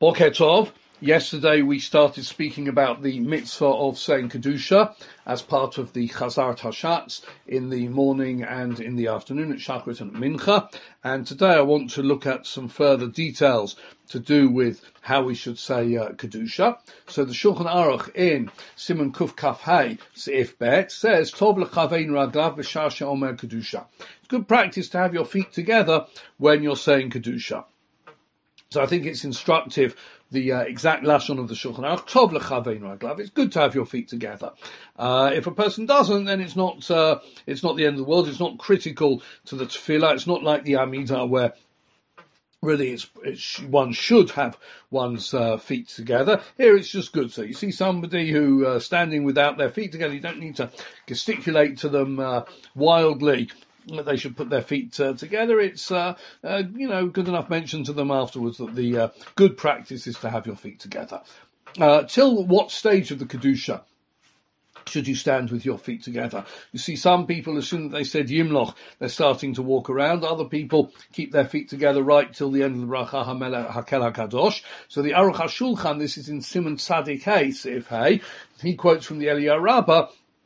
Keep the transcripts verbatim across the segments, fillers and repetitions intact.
Boker Tov. Yesterday we started speaking about the mitzvah of saying Kedusha as part of the Chazarat Hashatz in the morning and in the afternoon at Shachrit and Mincha. And today I want to look at some further details to do with how we should say uh, Kedusha. So the Shulchan Aruch in Siman Kuf Kaf Hey Seif Bet says, Tov lechavein raglav b'shar she'omer Kedusha. It's good practice to have your feet together when you're saying Kedusha. So I think it's instructive, the uh, exact lashon of the Shulchan Aruch, Tov lechavein raglav. It's good to have your feet together. Uh, if a person doesn't, then it's not uh, it's not the end of the world. It's not critical to the tefillah. It's not like the Amidah where really it's, it's one should have one's uh, feet together. Here it's just good. So you see somebody who uh, standing without their feet together, you don't need to gesticulate to them uh, wildly that they should put their feet uh, together. It's, uh, uh, you know, good enough mention to them afterwards that the uh, good practice is to have your feet together. Uh, till what stage of the Kedusha should you stand with your feet together? You see some people, as soon as they said Yimloch, they're starting to walk around. Other people keep their feet together right till the end of the Bracha HaMelech Hakel HaKadosh. So the Aruch HaShulchan, this is in Siman Tzadik Hey, Seif Hey, he quotes from the Eliyahu Rabbah,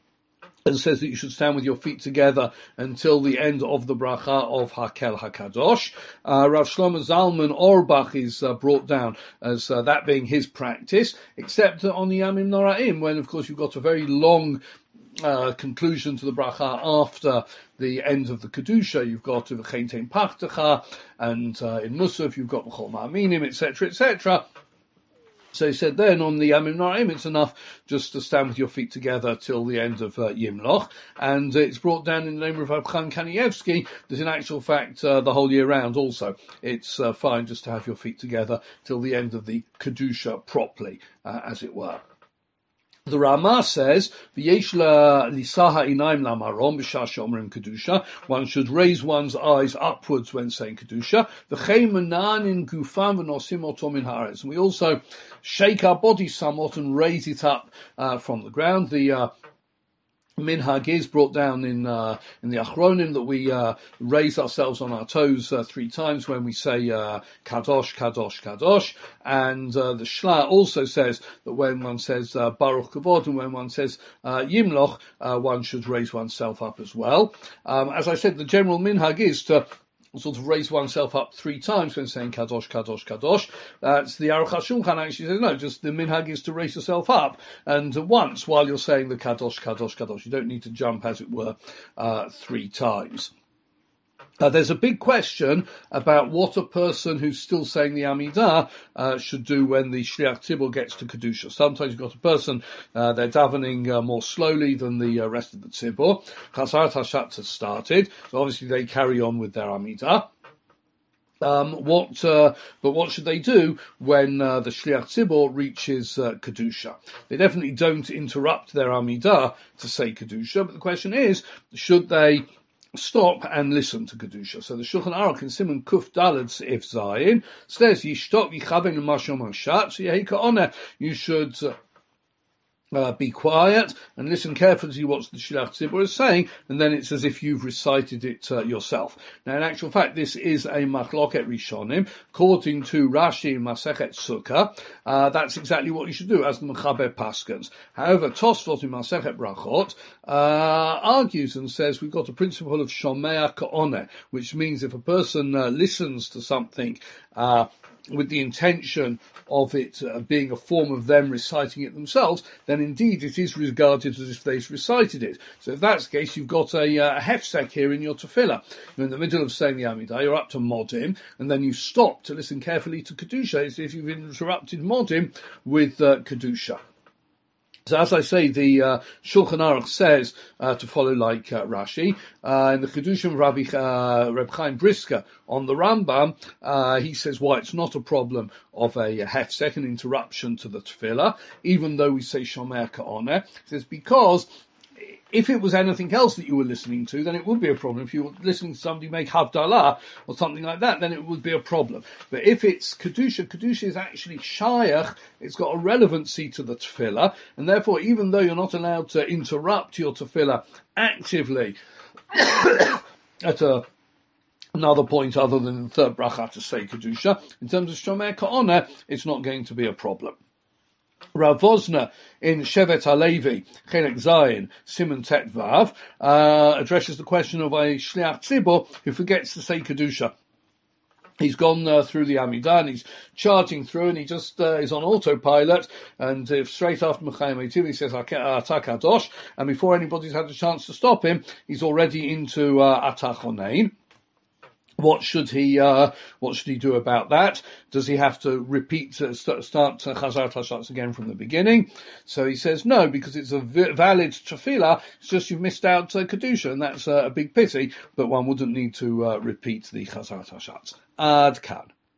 and says that you should stand with your feet together until the end of the bracha of Hakel HaKadosh. Uh, Rav Shlomo Zalman Auerbach is uh, brought down as uh, that being his practice, except on the Yamim Noraim, when of course you've got a very long uh, conclusion to the bracha after the end of the Kedusha. You've got V'chein tein pachtecha, and uh, in Musaf you've got V'chol Ma'aminim, et cetera, et cetera. So he said then on the Yamim Noraim, it's enough just to stand with your feet together till the end of uh, Yimloch. And uh, it's brought down in the name of Rav Chaim Kanievsky that in actual fact, uh, the whole year round also, it's uh, fine just to have your feet together till the end of the Kedusha properly, uh, as it were. The Rama says, "V'yesh lisaha inaim lamarom b'shar she'omrim kedusha." One should raise one's eyes upwards when saying kedusha. V'chein menanin gufam v'nosim oto min haaretz. And we also shake our body somewhat and raise it up uh, from the ground. The uh, Minhag is brought down in uh, in the Achronim that we uh, raise ourselves on our toes uh, three times when we say uh, Kadosh, Kadosh, Kadosh. And uh, the Shla also says that when one says uh, Baruch Kavod and when one says uh, Yimloch, uh, one should raise oneself up as well. Um, as I said, the general Minhag is to sort of raise oneself up three times when saying Kadosh, Kadosh, Kadosh. That's the Aruch HaShulchan actually says, no, just the minhag is to raise yourself up. And once while you're saying the Kadosh, Kadosh, Kadosh. You don't need to jump, as it were, uh, three times. Uh, there's a big question about what a person who's still saying the Amidah uh, should do when the Shliach Tzibur gets to Kedusha. Sometimes you've got a person, uh, they're davening uh, more slowly than the uh, rest of the Tzibur. Chazarat Hashatz has started, so obviously they carry on with their Amidah. Um, what, uh, but what should they do when uh, the Shliach Tzibur reaches uh, Kedusha? They definitely don't interrupt their Amidah to say Kedusha, but the question is, should they stop and listen to Kedusha? So the Shulchan Aruch in Siman Kuf Daled Seif Zayin says, Yishtok v'chavein l'mashom hashatz yehi ka'oneh. You should uh, uh, be quiet and listen carefully to what the Shliach Tzibur is saying, and then it's as if you've recited it uh, yourself. Now, in actual fact, this is a Machloket Rishonim. According to Rashi in Masechet Sukkah, uh, that's exactly what you should do, as the Mechaber Paskins. However, Tosfot in Masechet Brachot uh, argues and says we've got a principle of Shomea Ka'oneh, which means if a person uh, listens to something uh, with the intention of it uh, being a form of them reciting it themselves, then indeed it is regarded as if they've recited it. So if that's the case, you've got a, uh, a hefsek here in your tefillah. You're in the middle of saying the Amidah, you're up to Modim, and then you stop to listen carefully to Kedusha. It's as if you've interrupted Modim with uh, Kedusha. So as I say, the uh, Shulchan Aruch says uh, to follow like uh, Rashi. Uh, in the Chedushim of Rabbi, uh, Reb Chaim Brisker on the Rambam, uh, he says why it's not a problem of a hefsek, an interruption to the tefillah, even though we say Shomer Ka'oneh. He says because if it was anything else that you were listening to, then it would be a problem. If you were listening to somebody make Havdalah or something like that, then it would be a problem. But if it's Kedusha, Kedusha is actually Shayach, it's got a relevancy to the Tefillah, and therefore even though you're not allowed to interrupt your Tefillah actively at a another point other than the third bracha to say Kedusha. In terms of Shomer Ka'oneh, it's not going to be a problem. Rav Vosner in Shevet HaLevi, Chelek Zayin, Simon Tet Vav, uh, addresses the question of a Shliach Tzibur who forgets to say Kedusha. He's gone uh, through the Amidah and he's charging through and he just uh, is on autopilot, and if straight after Mechayim Eitiv he says Atah Kadosh, and before anybody's had a chance to stop him, he's already into uh, Atah Chonein. What should he, uh, what should he do about that? Does he have to repeat, uh, st- start uh, Chazar Tashatz again from the beginning? So he says no, because it's a v- valid tefillah, it's just you've missed out uh, Kedusha, and that's uh, a big pity, but one wouldn't need to uh, repeat the Chazar Tashatz. Ad Kan.